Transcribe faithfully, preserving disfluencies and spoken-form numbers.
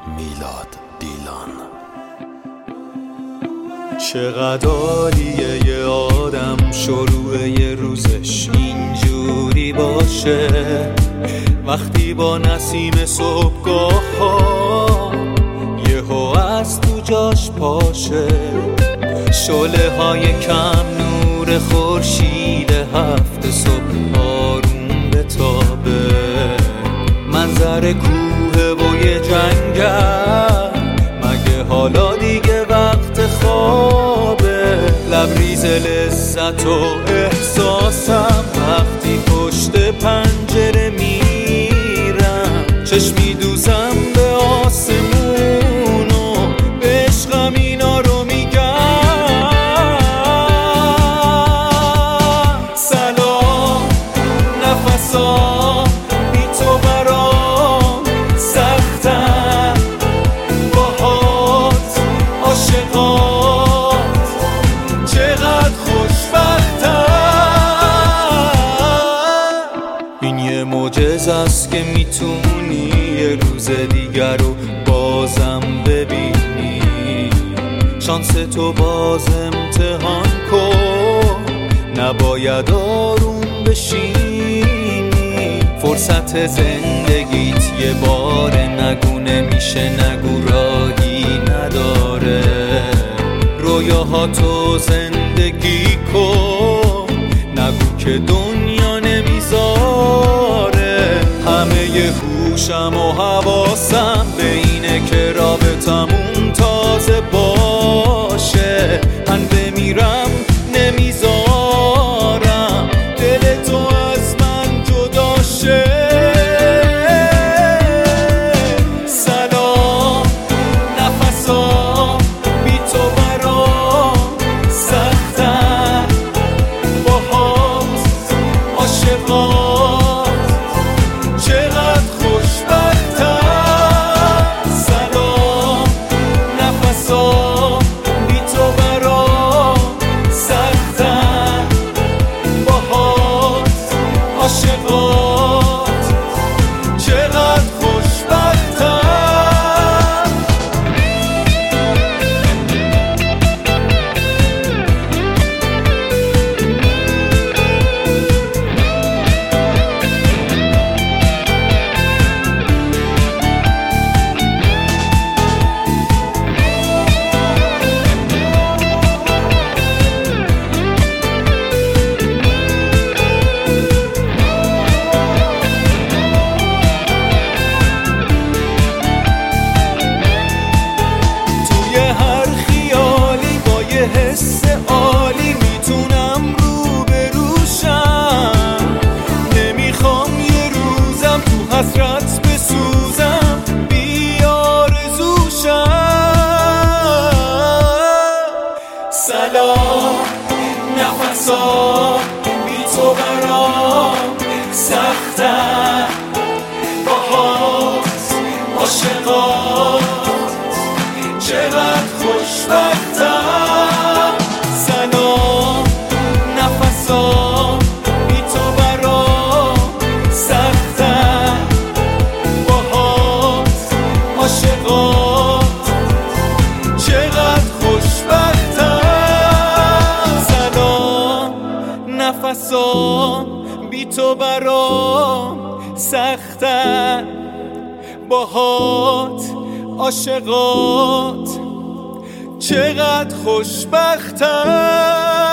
میلاد دیلان. چقدر عالیه یه آدم شروع یه روزش اینجوری باشه، وقتی با نسیم صبحگاه ها یهو از تو جاش پاشه، شعله های کم نور خورشید هفت صبح آروم بتابه، منظر کوه و یه جنگل، مگه حالا دیگه وقت خوابه؟ لبریز لذت و احساسم وقتی پشت پنجره میرم، چشمی دوزم به آسمون و به عشقم اینا رو میگم. سلام نفسام بی تو برام سختم، باهات عاشقات چقدر خوشبختم. این یه معجزه است که میتونی یه روز دیگر رو بازم ببینی، شانس تو باز امتحان کن، نباید آروم بشینی، فرصت زندگیت یه بار، نگو نمیشه نگو راهی نداره، رویاهاتو زندگی کن، نگو که دنیا نمیذاره. همه ی هوشم و حواسم به اینه که رابطمون تازه باشه، من بمیرم نمیذارم دل تو از من جدا شه. سلام نفسام بی تو برام سختم، باهات عاشقات چقدر خوشبختم. سلام نفسام بی تو برام سختم، باهات عاشقات چقدر خوشبختم. حس عالی میتونم رو بروشم، نمیخوام یه روزم تو حسرت بسوزم بی آرزوشم. سلام نفسام بی تو برام سختم، باهات عاشقات چقدر خوشبختم. سلام نفسام بی تو برام سختم، باهات عاشقات چقدر خوشبختم. سلام نفسام بی تو برام سختم، باهات عاشقات چقدر خوشبختم.